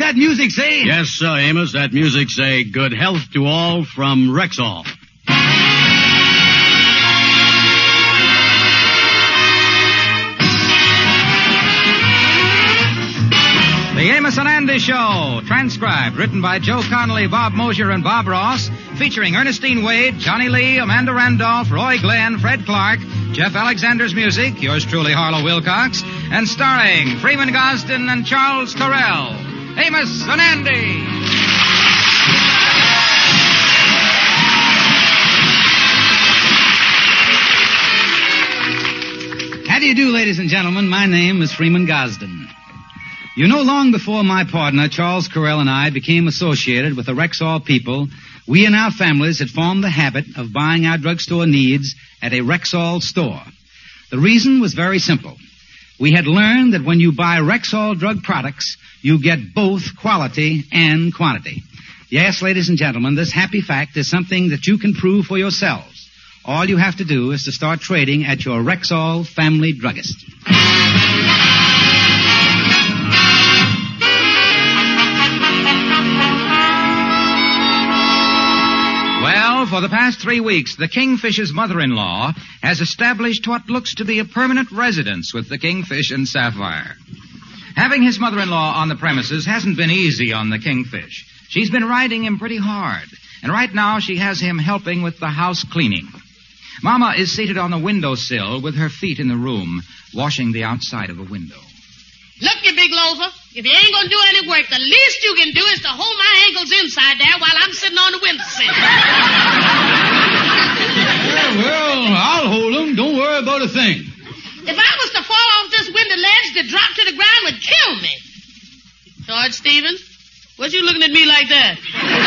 that music say? Yes, sir, Amos. That music say good health to all from Rexall. The Amos and Andy Show, transcribed, written by Joe Connolly, Bob Mosier, and Bob Ross, featuring Ernestine Wade, Johnny Lee, Amanda Randolph, Roy Glenn, Fred Clark, Jeff Alexander's music, yours truly, Harlow Wilcox, and starring Freeman Gosden and Charles Correll. Amos and Andy. How do you do, ladies and gentlemen? My name is Freeman Gosden. You know, long before my partner, Charles Correll, and I became associated with the Rexall people, we and our families had formed the habit of buying our drugstore needs at a Rexall store. The reason was very simple. We had learned that when you buy Rexall drug products, you get both quality and quantity. Yes, ladies and gentlemen, this happy fact is something that you can prove for yourselves. All you have to do is to start trading at your Rexall family druggist. Well, for the past 3 weeks, the Kingfish's mother-in-law has established what looks to be a permanent residence with the Kingfish and Sapphire. Having his mother-in-law on the premises hasn't been easy on the Kingfish. She's been riding him pretty hard, and right now she has him helping with the house cleaning. Mama is seated on the windowsill with her feet in the room, washing the outside of a window. Look, you big loafer, if you ain't gonna do any work, the least you can do is to hold my ankles inside there while I'm sitting on the windowsill. Well, I'll hold them. Don't worry about a thing. If I was to fall off this window ledge, the drop to the ground would kill me. George Stevens, what you looking at me like that?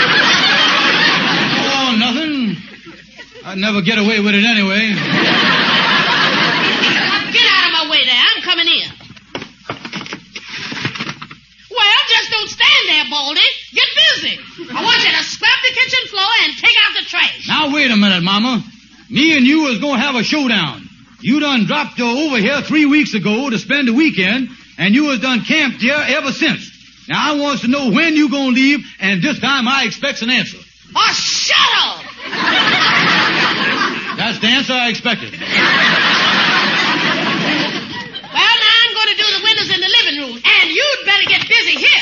Oh, nothing. I'd never get away with it anyway. Get out of my way there. I'm coming in. Well, just don't stand there, Baldy. Get busy. I want you to scrub the kitchen floor and take out the trash. Now, wait a minute, Mama. Me and you was going to have a showdown. You done dropped over here 3 weeks ago to spend the weekend, and you was done camped here ever since. Now, I wants to know when you going to leave, and this time I expects an answer. Oh, shut up! That's the answer I expected. Well, now I'm going to do the windows in the living room, and you'd better get busy here.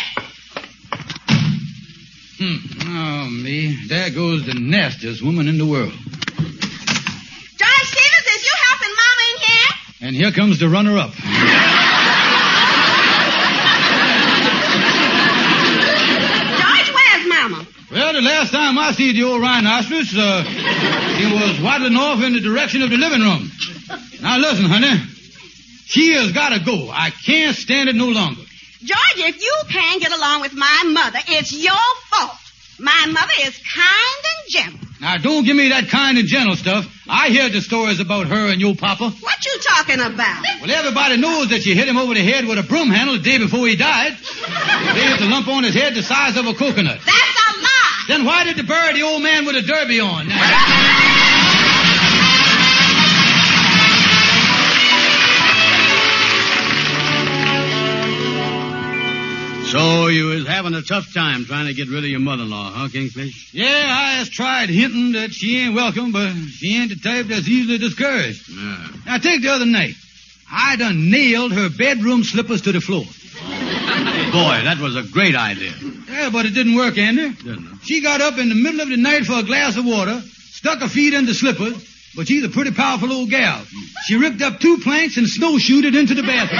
Oh, me. There goes the nastiest woman in the world. George Stevens, is you helping Mama in here? And here comes the runner-up. George, where's Mama? Well, the last time I see the old rhinoceros, he was waddling off in the direction of the living room. Now, listen, honey. She has got to go. I can't stand it no longer. George, if you can't get along with my mother, it's your fault. My mother is kind and gentle. Now, don't give me that kind and gentle stuff. I heard the stories about her and your papa. What you talking about? Well, everybody knows that you hit him over the head with a broom handle the day before he died. There's a lump on his head the size of a coconut. That's a lie. Then why did they bury the old man with a derby on? So you was having a tough time trying to get rid of your mother-in-law, huh, Kingfish? Yeah, I just tried hinting that she ain't welcome, but she ain't the type that's easily discouraged. Yeah. Now, take the other night. I done nailed her bedroom slippers to the floor. Boy, that was a great idea. Yeah, but it didn't work, Andy. Didn't it? She got up in the middle of the night for a glass of water, stuck her feet in the slippers, but she's a pretty powerful old gal. She ripped up 2 planks and snowshoed it into the bathroom.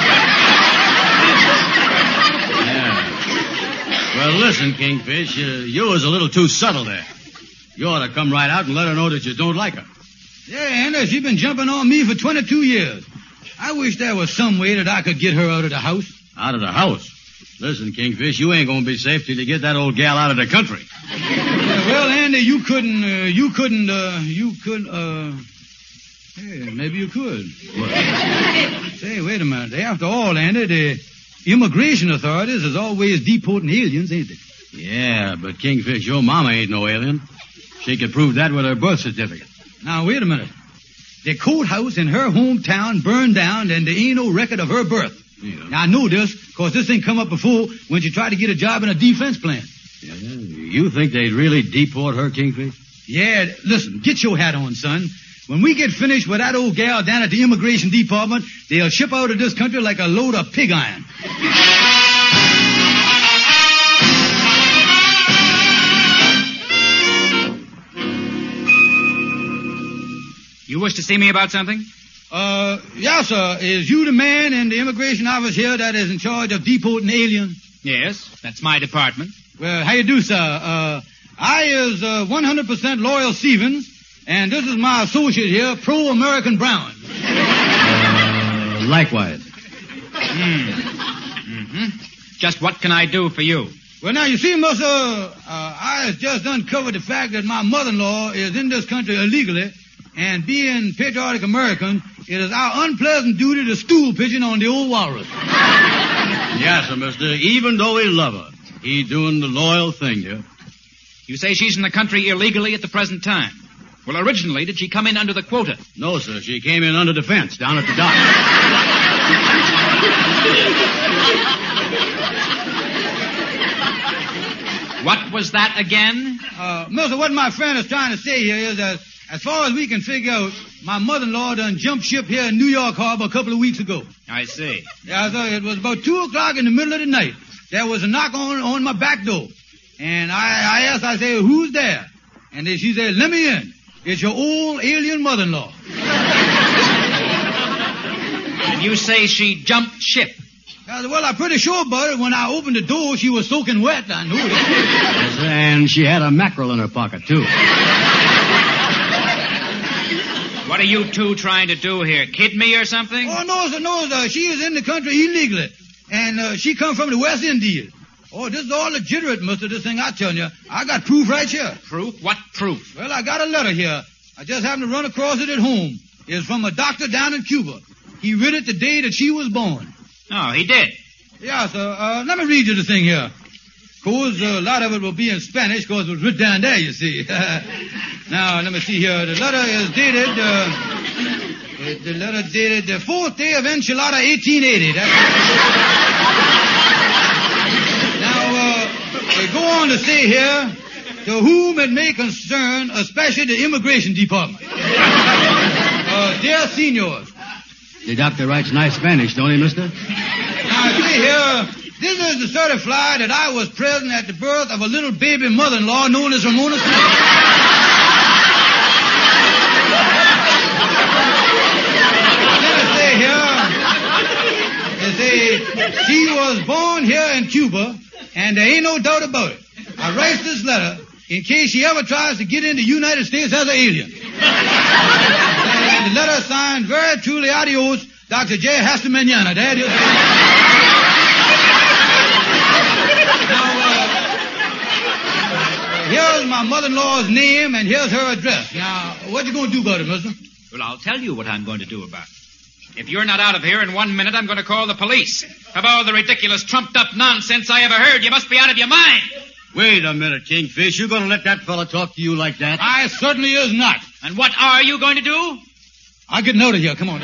Yeah. Well, listen, Kingfish, you was a little too subtle there. You ought to come right out and let her know that you don't like her. Yeah, Andy, she's been jumping on me for 22 years. I wish there was some way that I could get her out of the house. Out of the house? Listen, Kingfish, you ain't going to be safe till you get that old gal out of the country. Well, Andy, you couldn't, hey, maybe you could. What? Say, wait a minute. After all, Andy, the immigration authorities is always deporting aliens, ain't they? Yeah, but Kingfish, your mama ain't no alien. She could prove that with her birth certificate. Now, wait a minute. The courthouse in her hometown burned down and there ain't no record of her birth. Yeah. Now, I know this, because this thing come up before when she tried to get a job in a defense plant. Yeah, you think they'd really deport her, Kingfish? Yeah, listen, get your hat on, son. When we get finished with that old gal down at the immigration department, they'll ship out of this country like a load of pig iron. You wish to see me about something? Yes, sir. Is you the man in the immigration office here that is in charge of deporting aliens? Yes, that's my department. Well, how you do, sir? I is 100% loyal Stevens, and this is my associate here, pro-American Brown. Likewise. Just what can I do for you? Well, now, you see, mister, I has just uncovered the fact that my mother-in-law is in this country illegally, and being patriotic American, it is our unpleasant duty to stool pigeon on the old walrus. Yes, sir, mister. Even though he love her, he doing the loyal thing here. You say she's in the country illegally at the present time. Well, originally, did she come in under the quota? No, sir. She came in under the fence down at the dock. What was that again? Mister, what my friend is trying to say here is that as far as we can figure out, my mother-in-law done jumped ship here in New York Harbor a couple of weeks ago. I see. Yeah, sir, it was about 2 o'clock in the middle of the night. There was a knock on my back door. And I asked, I said, who's there? And then she said, let me in. It's your old alien mother-in-law. And you say she jumped ship? Well, I'm pretty sure about it. When I opened the door, she was soaking wet. I knew it. Yes, and she had a mackerel in her pocket, too. What are you two trying to do here? Kid me or something? Oh, no, sir. She is in the country illegally. And she come from the West Indies. Oh, this is all legitimate, mister, this thing I'm telling you. I got proof right here. Proof? What proof? Well, I got a letter here. I just happened to run across it at home. It's from a doctor down in Cuba. He read it the day that she was born. Oh, he did? Yeah, sir. Let me read you the thing here. Of course, a lot of it will be in Spanish because it was written down there, you see. Now, let me see here. The letter is dated, the 4th day of Enchilada, 1880. Now, they go on to say here, to whom it may concern, especially the immigration department. Dear seniors. The doctor writes nice Spanish, don't he, mister? Now, see here, this is the certify that I was present at the birth of a little baby mother-in-law known as Ramona Smith. Let me say here, she was born here in Cuba, and there ain't no doubt about it. I write this letter in case she ever tries to get into the United States as an alien. And the letter signed very truly adios, Dr. J. Hasta Mañana. There it is. Now, here's my mother-in-law's name, and here's her address. Now, what you going to do about it, mister? Well, I'll tell you what I'm going to do about it. If you're not out of here in 1 minute, I'm going to call the police. Of all the ridiculous, trumped-up nonsense I ever heard, you must be out of your mind. Wait a minute, Kingfish. You going to let that fella talk to you like that? I certainly is not. And what are you going to do? I'll get out of here. Come on.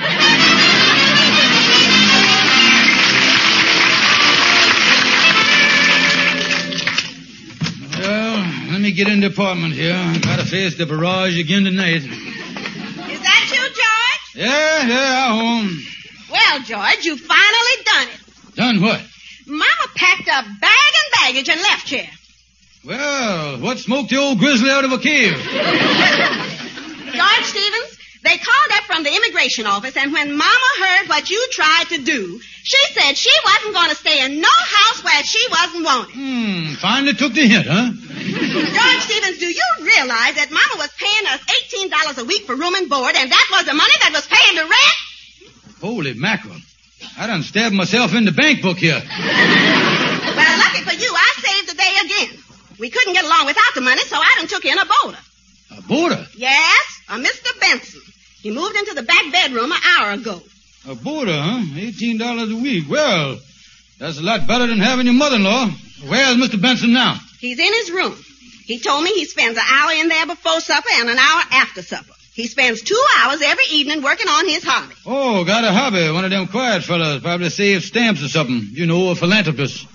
Well, let me get in the apartment here. I gotta face the barrage again tonight. Is that you, George? Yeah, home. Well, George, you finally done it. Done what? Mama packed up bag and baggage and left here. Well, what smoked the old grizzly out of a cave? George Stevens, they called up from the immigration office, and when Mama heard what you tried to do, she said she wasn't going to stay in no house where she wasn't wanted. Finally took the hint, huh? George Stevens, do you realize that Mama was paying us $18 a week for room and board, and that was the money that was paying the rent? Holy mackerel. I done stabbed myself in the bank book here. Well, lucky for you, I saved the day again. We couldn't get along without the money, so I done took in a boarder. A boarder? Yes, a Mr. Benson. He moved into the back bedroom an hour ago. A boarder, huh? $18 a week. Well, that's a lot better than having your mother-in-law. Where's Mr. Benson now? He's in his room. He told me he spends an hour in there before supper and an hour after supper. He spends 2 hours every evening working on his hobby. Oh, got a hobby. One of them quiet fellas. Probably saves stamps or something. You know, a philanthropist.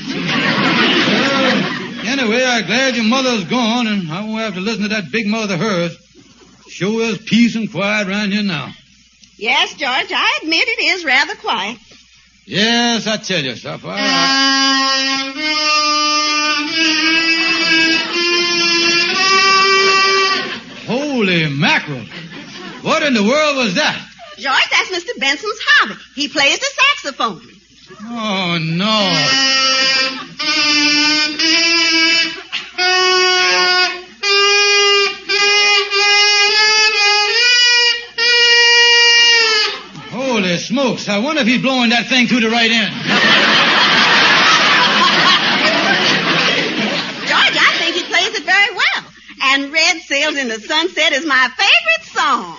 Anyway, I'm glad your mother's gone, and I won't have to listen to that big mouth of hers. Sure is peace and quiet around here now. Yes, George, I admit it is rather quiet. Yes, I tell you, Sapphire. Holy mackerel. What in the world was that? George, that's Mr. Benson's hobby. He plays the saxophone. Oh, no. Holy smokes. I wonder if he's blowing that thing to the right end. George, I think he plays it very well. And Red Sails in the Sunset is my favorite song.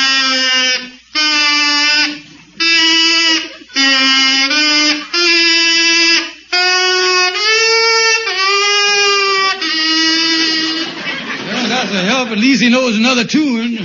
Well, that's a help. At least he knows another tune.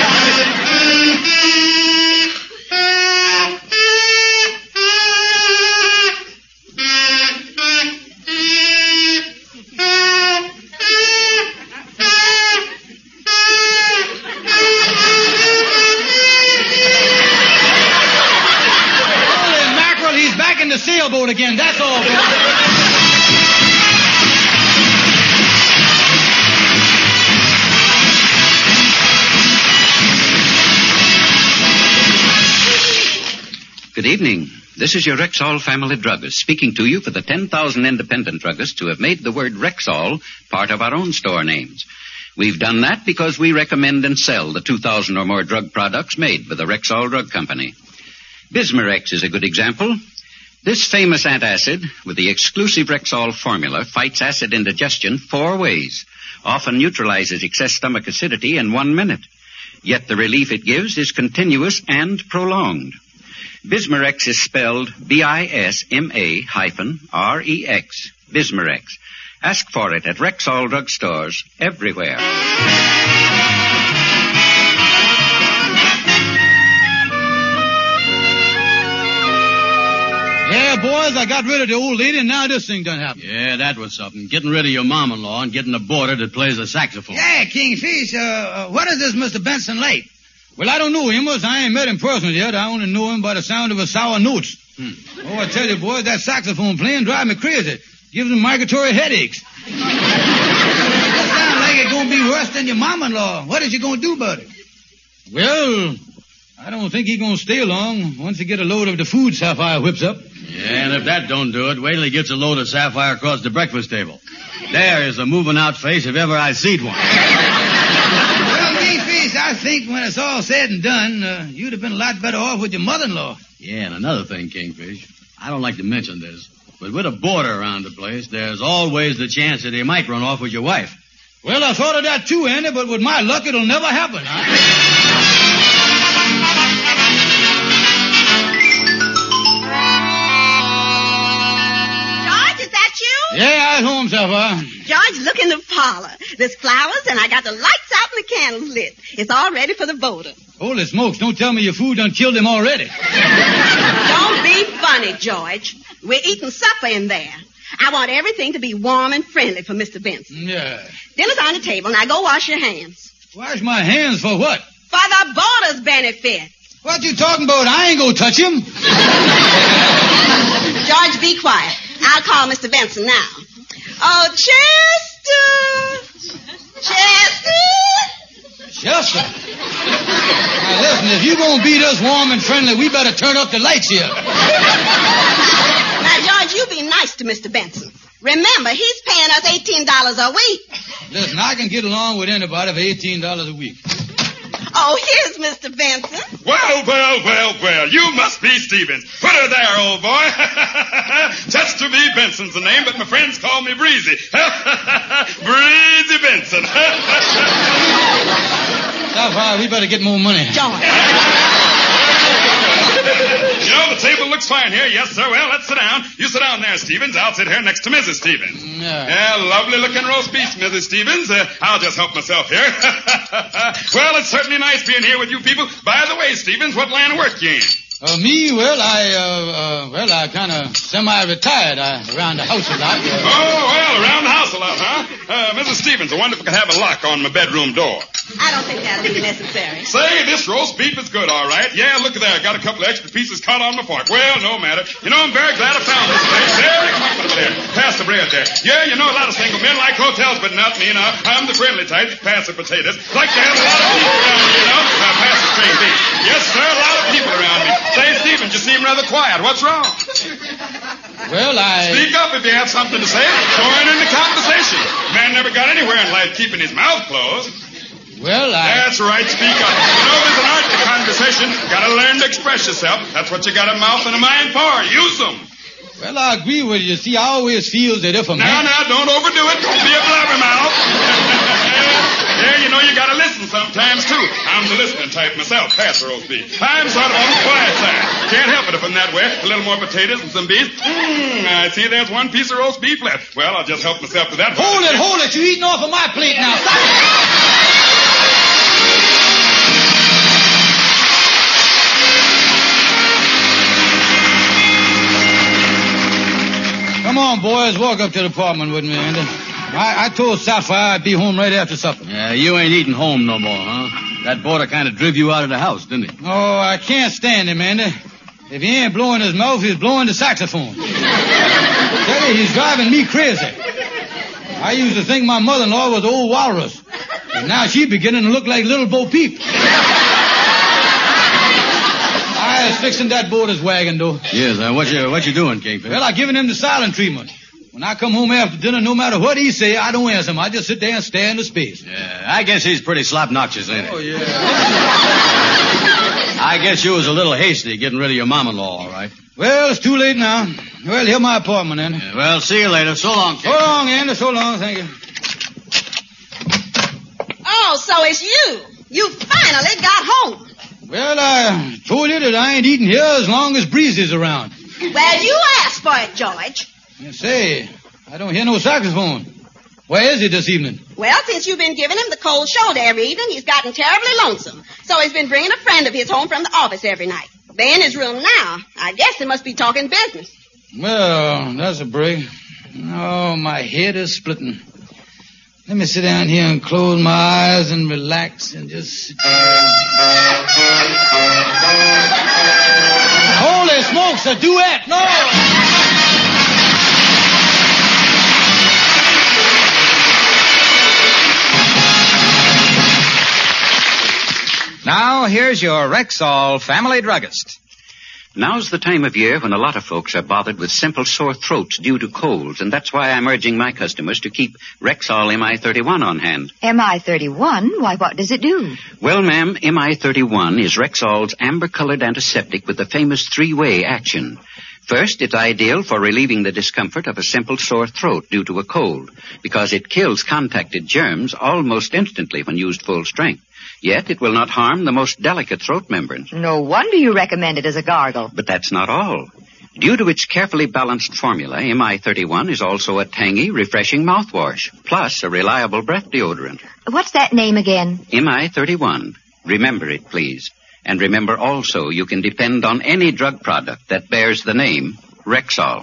Sailboat again, that's all. Good evening. This is your Rexall family druggist speaking to you for the 10,000 independent druggists who have made the word Rexall part of our own store names. We've done that because we recommend and sell the 2,000 or more drug products made by the Rexall Drug Company. Bismarex is a good example. This famous antacid, with the exclusive Rexall formula, fights acid indigestion 4 ways, often neutralizes excess stomach acidity in 1 minute. Yet the relief it gives is continuous and prolonged. Bismarex is spelled B-I-S-M-A-R-E-X, Bismarex. Ask for it at Rexall drugstores everywhere. Yeah, boys, I got rid of the old lady, and now this thing done happened. Yeah, that was something. Getting rid of your mom-in-law and getting a boarder that plays the saxophone. Yeah, Kingfish, what is this Mr. Benson like? Well, I don't know him, as I ain't met him personally yet. I only know him by the sound of his sour notes. Oh, I tell you, boys, that saxophone playing drives me crazy. Gives me migratory headaches. It sounds like it's going to be worse than your mom-in-law. What is you going to do about it? Well, I don't think he's going to stay long once he get a load of the food Sapphire whips up. Yeah, and if that don't do it, wait till he gets a load of Sapphire across the breakfast table. There is a moving out face if ever I seed one. Well, Kingfish, I think when it's all said and done, you'd have been a lot better off with your mother-in-law. Yeah, and another thing, Kingfish. I don't like to mention this, but with a boarder around the place, there's always the chance that he might run off with your wife. Well, I thought of that too, Andy, but with my luck, it'll never happen. Yeah, I'm home, Sapphire. George, look in the parlor. There's flowers, and I got the lights out and the candles lit. It's all ready for the boarder. Holy smokes, don't tell me your food done killed him already. Don't be funny, George. We're eating supper in there. I want everything to be warm and friendly for Mr. Benson. Yeah. Dinner's on the table. Now go wash your hands. Wash my hands for what? For the boarder's benefit. What you talking about? I ain't gonna touch him. George, be quiet. I'll call Mr. Benson now. Oh, Chester! Chester? Now, listen, if you're gonna beat us warm and friendly, we better turn up the lights here. Now, George, you be nice to Mr. Benson. Remember, he's paying us $18 a week. Listen, I can get along with anybody for $18 a week. Oh, here's Mr. Benson. Well, you must be Stevens. Put her there, old boy. Chester B. Benson's the name, but my friends call me Breezy. Breezy Benson. Sapphire, we better get more money. George. You know, the table looks fine here. Yes, sir. Well, let's sit down. You sit down there, Stevens. I'll sit here next to Mrs. Stevens. Yeah, lovely-looking roast beef, Mrs. Stevens. I'll just help myself here. Well, it's certainly nice being here with you people. By the way, Stevens, what line of work you in? Me? Well, I kind of semi-retired. Around the house a lot. Around the house a lot, huh? Mrs. Stevens, I wonder if I could have a lock on my bedroom door. I don't think that'll be necessary. Say, this roast beef is good, all right. Yeah, look at there. Got a couple of extra pieces caught on my fork. Well, no matter. You know, I'm very glad I found this place. Very comfortable there. Pass the bread there. Yeah, you know, a lot of single men like hotels, but not me, now. I'm the friendly type. Pass the potatoes. Like to have a lot of people around me, you know. Pass the string beef. Yes, sir, a lot of people around me. Say, Stevens, you seem rather quiet. What's wrong? Well, Speak up if you have something to say. Join in the conversation. Man never got anywhere in life keeping his mouth closed. Well, That's right, speak up. You know, there's an art to conversation. Gotta learn to express yourself. That's what you got a mouth and a mind for. Use them. Well, I agree with you. See, I always feel that if a man... Now, don't overdo it. Don't be a blabbermouth. Yeah, you know, you gotta listen sometimes, too. I'm the listening type myself. Pass the roast beef. I'm sort of on the quiet side. Can't help it if I'm that way. A little more potatoes and some beef. I see there's one piece of roast beef left. Well, I'll just help myself to that. Hold it. You're eating off of my plate now. Stop it. Come on, boys. Walk up to the apartment with me, Andy. I told Sapphire I'd be home right after supper. Yeah, you ain't eating home no more, huh? That boarder kind of drove you out of the house, didn't he? Oh, I can't stand him, Andy. If he ain't blowing his mouth, he's blowing the saxophone. Tell you, he's driving me crazy. I used to think my mother-in-law was old walrus. And now she's beginning to look like little Bo Peep. I was fixing that boarder's wagon, though. Yes, what you doing, Kingfish? Well, I given him the silent treatment. When I come home after dinner, no matter what he say, I don't answer him. I just sit there and stare into space. Yeah, I guess he's pretty slop-noxious, ain't he? Oh, yeah. I guess you was a little hasty getting rid of your mom-in-law, all right? Well, it's too late now. Well, here's my apartment, Andy. Yeah, well, see you later. So long, Kingfish. So long, Andy. So long. Thank you. Oh, so it's you. You finally got home. Well, I told you that I ain't eating here as long as Breezy's around. Well, you asked for it, George. Say, I don't hear no saxophone. Where is he this evening? Well, since you've been giving him the cold shoulder every evening, he's gotten terribly lonesome. So he's been bringing a friend of his home from the office every night. They're in his room now. I guess they must be talking business. Well, that's a break. Oh, my head is splitting. Let me sit down here and close my eyes and relax and just sit there. Holy smokes, a duet! No! Now, here's your Rexall family druggist. Now's the time of year when a lot of folks are bothered with simple sore throats due to colds, and that's why I'm urging my customers to keep Rexall MI31 on hand. MI31? Why, what does it do? Well, ma'am, MI31 is Rexall's amber-colored antiseptic with the famous three-way action. First, it's ideal for relieving the discomfort of a simple sore throat due to a cold, because it kills contacted germs almost instantly when used full strength. Yet it will not harm the most delicate throat membranes. No wonder you recommend it as a gargle. But that's not all. Due to its carefully balanced formula, MI31 is also a tangy, refreshing mouthwash, plus a reliable breath deodorant. What's that name again? MI31. Remember it, please. And remember also you can depend on any drug product that bears the name Rexall.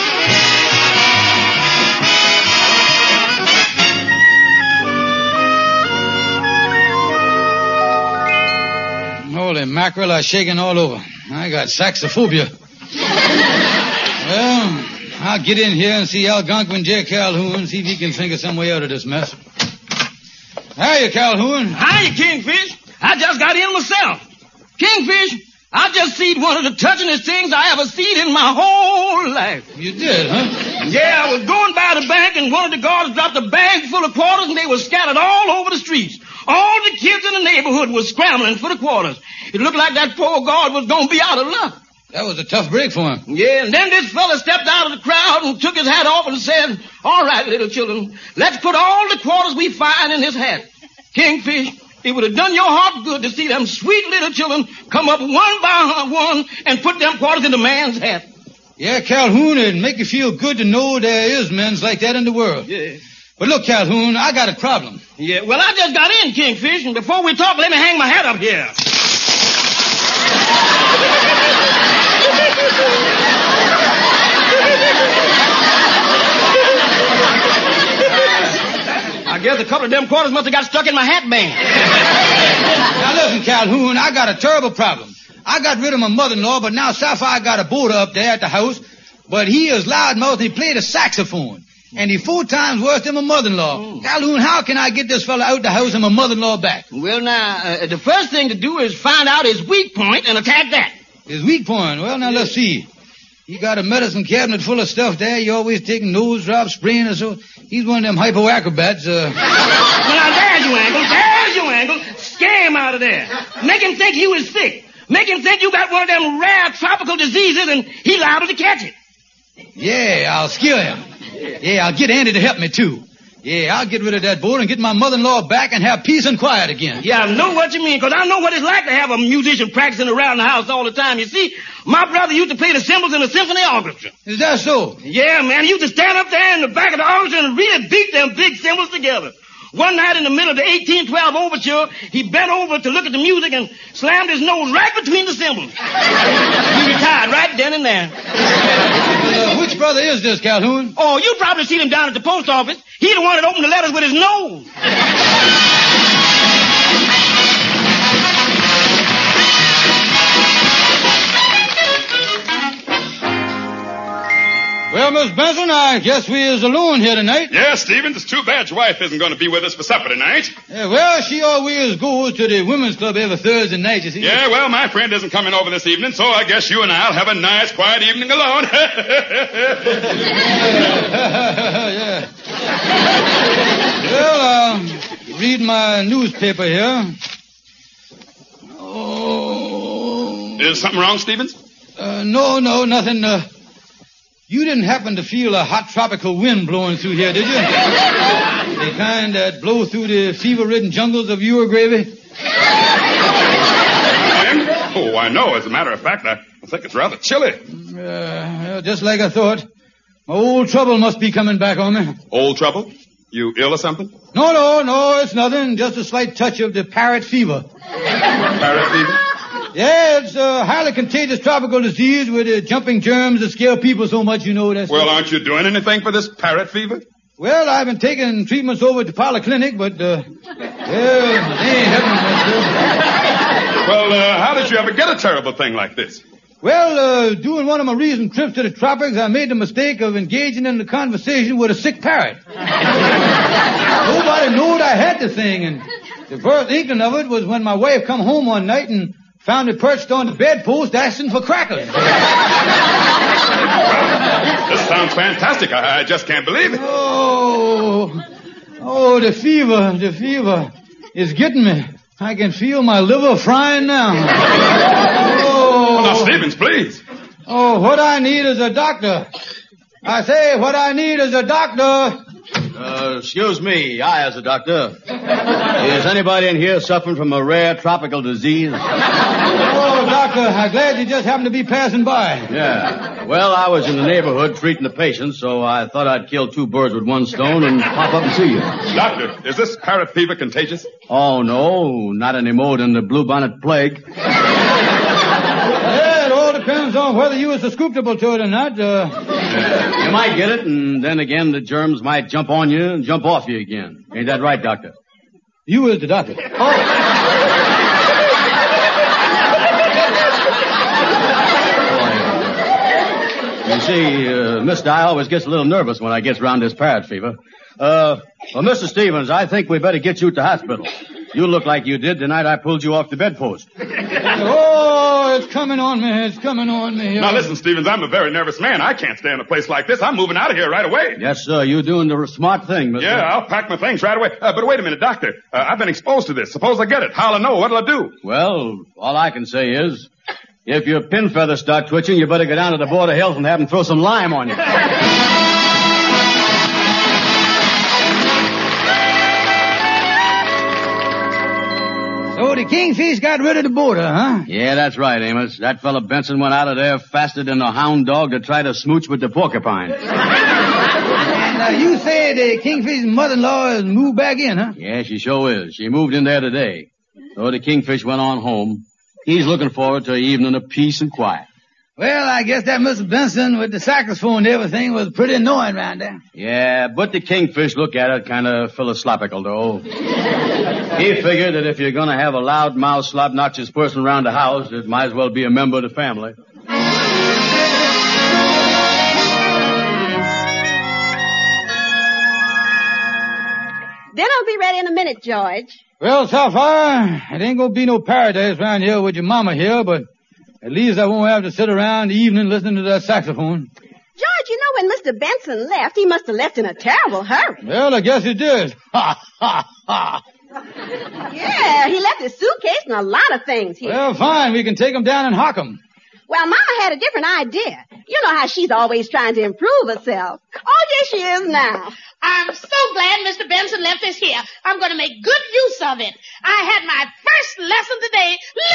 Holy mackerel, I'm shaking all over. I got saxophobia. Well, I'll get in here and see Algonquin J. Calhoun, see if he can think of some way out of this mess. Hiya, Calhoun. Hiya, Kingfish. I just got in myself. Kingfish, I just seen one of the touchingest things I ever seen in my whole life. You did, huh? Yeah, I was going by the bank and one of the guards dropped a bag full of quarters and they were scattered all over the streets. All the kids in the neighborhood were scrambling for the quarters. It looked like that poor guard was going to be out of luck. That was a tough break for him. Yeah, and then this fella stepped out of the crowd and took his hat off and said, "All right, little children, let's put all the quarters we find in this hat. Kingfish, It would have done your heart good to see them sweet little children come up one by one and put them quarters in the man's hat. Yeah, Calhoun, it'd make you feel good to know there is men like that in the world. Yeah. But look, Calhoun, I got a problem. Yeah, well, I just got in, Kingfish, and before we talk, let me hang my hat up here. I guess a couple of them quarters must have got stuck in my hat band. Now listen, Calhoun, I got a terrible problem. I got rid of my mother-in-law, but now Sapphire got a boarder up there at the house, but he is loudmouth, he played a saxophone. And he 4 times worse than my mother-in-law. Calhoun, how can I get this fella out the house and my mother-in-law back? Well, now, the first thing to do is find out his weak point and attack that. His weak point? Well, now, let's see. He got a medicine cabinet full of stuff there. He always taking nose drops, spraying or so. He's one of them hypo-acrobats. Well, now, there's you, Angle. There's you, Angle. Scare him out of there. Make him think he was sick. Make him think you got one of them rare tropical diseases and he liable to catch it. Yeah, I'll scare him. Yeah, I'll get Andy to help me, too. Yeah, I'll get rid of that board and get my mother-in-law back and have peace and quiet again. Yeah, I know what you mean, because I know what it's like to have a musician practicing around the house all the time. You see, my brother used to play the cymbals in a symphony orchestra. Is that so? Yeah, man, he used to stand up there in the back of the orchestra and really beat them big cymbals together. One night in the middle of the 1812 overture, he bent over to look at the music and slammed his nose right between the cymbals. He retired right then and there. Which brother is this, Calhoun? Oh, you probably seen him down at the post office. He the one that opened the letters with his nose. Well, Miss Benson, I guess we is alone here tonight. Yeah, Stevens, it's too bad your wife isn't going to be with us for supper tonight. Yeah, well, she always goes to the women's club every Thursday night, you see. Yeah, well, my friend isn't coming over this evening, so I guess you and I'll have a nice, quiet evening alone. Yeah. Well, I'll read my newspaper here. Oh. Is something wrong, Stevens? No, nothing. You didn't happen to feel a hot tropical wind blowing through here, did you? The kind that blow through the fever-ridden jungles of Uruguay? Oh, I know. As a matter of fact, I think it's rather chilly. Just like I thought. My old trouble must be coming back on me. Old trouble? You ill or something? No, it's nothing. Just a slight touch of the parrot fever. Parrot fever? Yeah, it's a highly contagious tropical disease with jumping germs that scare people so much, you know. Well, aren't you doing anything for this parrot fever? Well, I've been taking treatments over at the polyclinic, but, they ain't helping much, too. Well, how did you ever get a terrible thing like this? Well, doing one of my recent trips to the tropics, I made the mistake of engaging in a conversation with a sick parrot. Nobody knowed I had the thing, and the first inkling of it was when my wife come home one night and found it perched on the bedpost asking for crackers. This sounds fantastic. I just can't believe it. Oh, the fever is getting me. I can feel my liver frying now. Oh, now, Stevens, please. Oh, what I need is a doctor. I say, what I need is a doctor. Excuse me, I as a doctor. Is anybody in here suffering from a rare tropical disease? Oh, doctor, I'm glad you just happened to be passing by. Yeah. Well, I was in the neighborhood treating the patient, so I thought I'd kill 2 birds with 1 stone and pop up and see you. Doctor, is this parrot fever contagious? Oh, no, not any more than the bluebonnet plague. Yeah, it all depends on whether you was susceptible to it or not. You might get it, and then again the germs might jump on you and jump off you again. Ain't that right, doctor? You is the doctor. Oh. You see, mister, I always gets a little nervous when I gets around this parrot fever. Well, Mr. Stevens, I think we better get you to hospital. You look like you did the night I pulled you off the bedpost. Oh, it's coming on me. Now, listen, Stevens, I'm a very nervous man. I can't stay in a place like this. I'm moving out of here right away. Yes, sir. You're doing the smart thing, mister. Yeah, I'll pack my things right away. But wait a minute, doctor. I've been exposed to this. Suppose I get it. How'll I know? What'll I do? Well, all I can say is, if your pin feathers start twitching, you better go down to the Board of Health and have them throw some lime on you. Kingfish got rid of the border, huh? Yeah, that's right, Amos. That fella Benson went out of there faster than a hound dog to try to smooch with the porcupine. And you said Kingfish's mother-in-law has moved back in, huh? Yeah, she sure is. She moved in there today. So the Kingfish went on home. He's looking forward to an evening of peace and quiet. Well, I guess that Mr. Benson with the saxophone and everything was pretty annoying around there. Yeah, but the Kingfish look at it kind of philosophical, though. He figured that if you're going to have a loud-mouthed, slobnoxious person around the house, it might as well be a member of the family. Dinner'll be ready in a minute, George. Well, Sapphire, it ain't gonna be no paradise around here with your mama here, but at least I won't have to sit around the evening listening to that saxophone. George, you know when Mr. Benson left, he must have left in a terrible hurry. Well, I guess he did. Ha, ha, ha. Yeah, he left his suitcase and a lot of things here. Well, fine. We can take him down and hock him. Well, Mama had a different idea. You know how she's always trying to improve herself. Oh, yes, she is now. I'm so glad Mr. Benson left us here. I'm going to make good use of it. I had my first lesson today.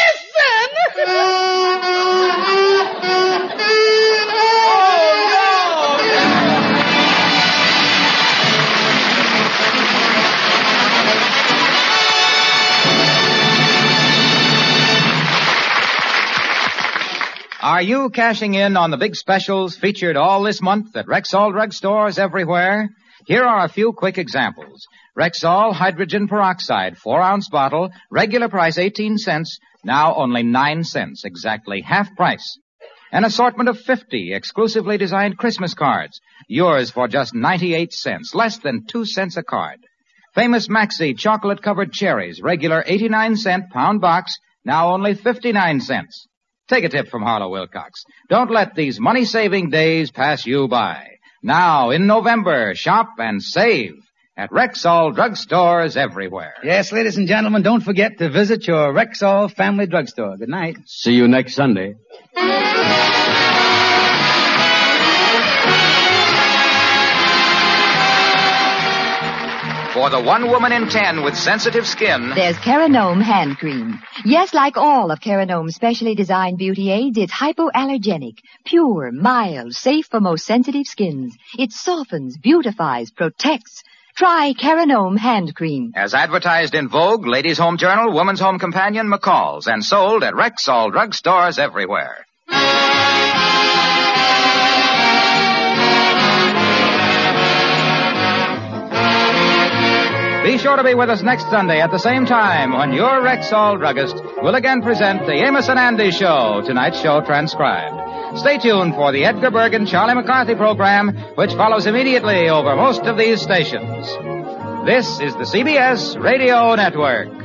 Are you cashing in on the big specials featured all this month at Rexall drugstores everywhere? Here are a few quick examples. Rexall hydrogen peroxide, 4-ounce bottle, regular price 18 cents, now only 9 cents, exactly half price. An assortment of 50 exclusively designed Christmas cards, yours for just 98 cents, less than 2 cents a card. Famous Maxi chocolate-covered cherries, regular 89-cent pound box, now only 59 cents. Take a tip from Harlow Wilcox. Don't let these money-saving days pass you by. Now, in November, shop and save at Rexall drugstores everywhere. Yes, ladies and gentlemen, don't forget to visit your Rexall family drugstore. Good night. See you next Sunday. For the 1 woman in 10 with sensitive skin, there's Keranome hand cream. Yes, like all of Keranome's specially designed beauty aids, it's hypoallergenic, pure, mild, safe for most sensitive skins. It softens, beautifies, protects. Try Keranome hand cream. As advertised in Vogue, Ladies' Home Journal, Woman's Home Companion, McCall's, and sold at Rexall drugstores everywhere. Be sure to be with us next Sunday at the same time when your Rexall druggist will again present the Amos and Andy Show, tonight's show transcribed. Stay tuned for the Edgar Bergen Charlie McCarthy program, which follows immediately over most of these stations. This is the CBS Radio Network.